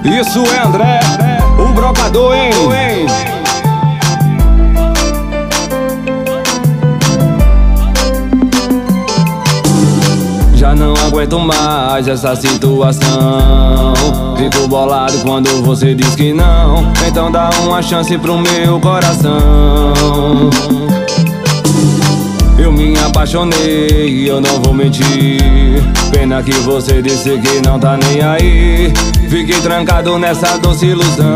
Isso é André, o brocador, hein? Já não aguento mais essa situação. Fico bolado quando você diz que não. Então dá uma chance pro meu coração. Eu me apaixonei, eu não vou mentir. Pena que você disse que não tá nem aí. Fiquei trancado nessa doce ilusão.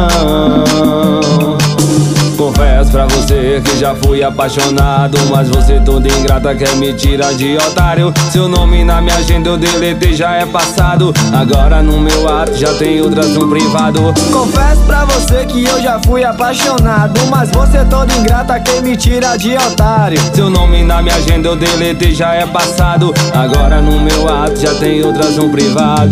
Confesso pra você que já fui apaixonado, mas você toda ingrata quer me tirar de otário. Seu nome na minha agenda eu deletei, já é passado. Agora no meu ato já tem outras no privado. Confesso pra você que eu já fui apaixonado, mas você toda ingrata quer me tirar de otário. Seu nome na minha agenda eu deletei, já é passado. Agora no meu ato já tem outras no privado.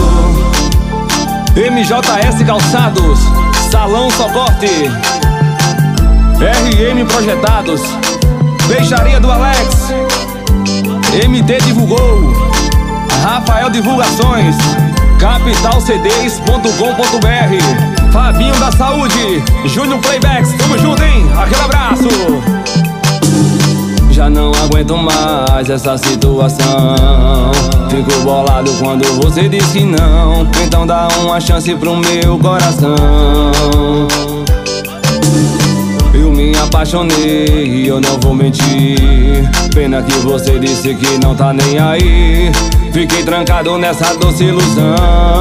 MJS Calçados, Salão Só Corte, RM Projetados, Beijaria do Alex, MT Divulgou, Rafael Divulgações, capitalcds.com.br, Fabinho da Saúde, Júnior Playbacks, tamo junto, hein? Aquele abraço! Já não aguento mais essa situação. Fico bolado quando você diz que não. Então dá uma chance pro meu coração. Eu me apaixonei, eu não vou mentir. Pena que você disse que não tá nem aí. Fiquei trancado nessa doce ilusão.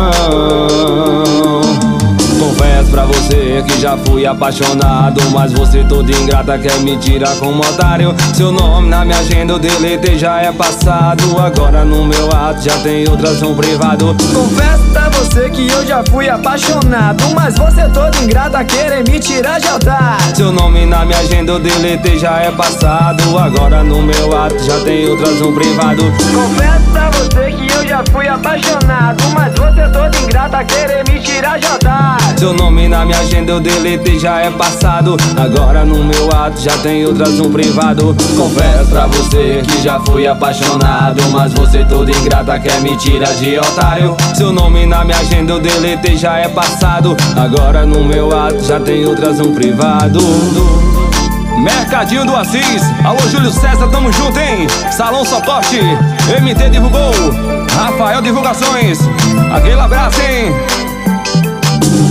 Confesso pra você que já fui apaixonado, mas você toda ingrata quer me tirar como otário. Seu nome na minha agenda eu deletei, já é passado. Agora no meu ato já tem outras no privado. Confesso pra você que eu já fui apaixonado, mas você toda ingrata querer me tirar de otário. Seu nome na minha agenda eu deletei, já é passado. Agora no meu ato já tem outras no privado. Confesso pra você que eu já fui apaixonado, mas você toda ingrata querer me tirar de otário. Seu nome na minha agenda eu deletei, já é passado. Agora no meu ato já tem outras no privado. Confesso pra você que já fui apaixonado, mas você toda ingrata quer me tirar de otário. Seu nome na minha agenda eu deletei, já é passado. Agora no meu ato já tem outras no privado. Mercadinho do Assis, alô Júlio César, tamo junto, hein? Salão Só Corte, MT Divulgou, Rafael Divulgações, aquele abraço, hein?